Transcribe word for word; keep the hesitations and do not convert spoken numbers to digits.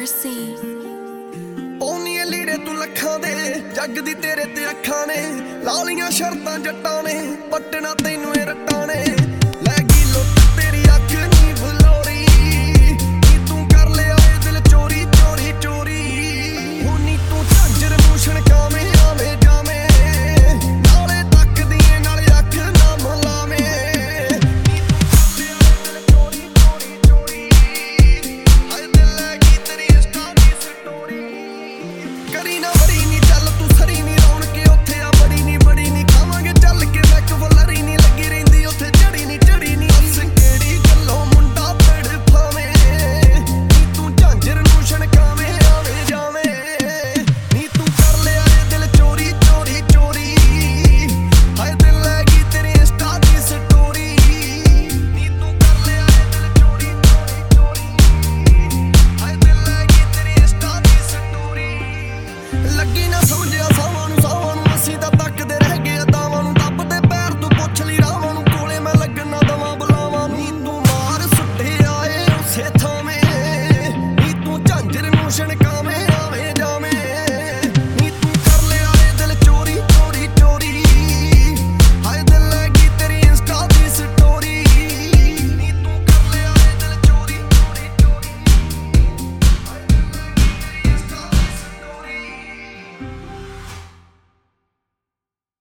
mercy ਪੌਨੀਏ ਲੀੜੇ ਤੂੰ ਲੱਖਾਂ ਦੇ ਜੱਗ ਦੀ ਤੇਰੇ ਤੇ ਅੱਖਾਂ ਨੇ ਲਾ ਲੀਆਂ ਸ਼ਰਤਾਂ ਜੱਟਾਂ ਨੇ ਪੱਟਣਾ ਤੈਨੂੰ